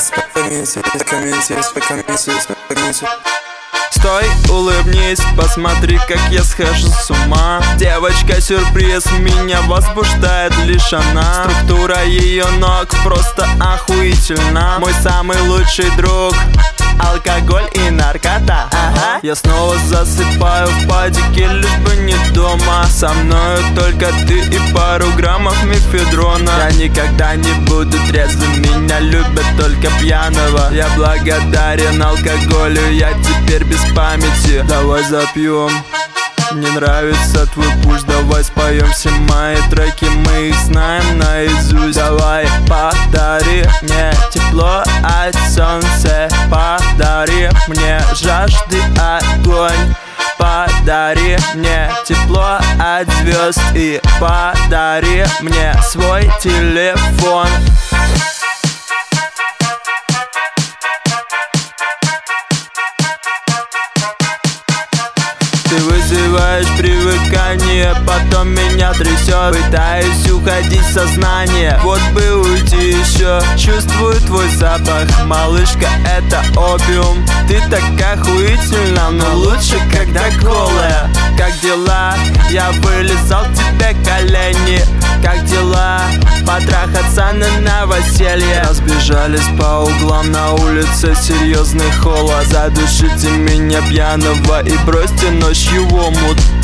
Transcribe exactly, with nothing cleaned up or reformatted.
Успокойся, успокойся, успокойся, успокойся. Стой, улыбнись, посмотри, как я схожу с ума. Девочка-сюрприз, меня возбуждает лишь она. Структура ее ног просто охуительна. Мой самый лучший друг — алкоголь и наркота. Ага. Я снова засыпаю в падике, лишь бы не дома. Со мною только ты и пару граммов мефедрона. Я никогда не буду трезвым, меня любят только пьяного. Я благодарен алкоголю, я теперь без памяти. Давай запьем. Мне нравится твой пульс, давай споем все мои треки, мы их знаем наизусть. Давай подари мне тепло от солнца, подари мне жажды огонь. Подари мне тепло от звезд и подари мне свой телефон. Ты вызываешь привыкание, потом меня трясет. Пытаюсь уходить в сознание, вот бы уйти еще. Чувствую твой запах, малышка, это опиум. Ты так охуительна, но лучше, когда голая. Как дела? Я вылезал тебе колени. Как дела? Потрахаться на новоселье. Разбежались по углам, на улице серьезный холод. Задушите меня пьяного и бросьте ночью в омут.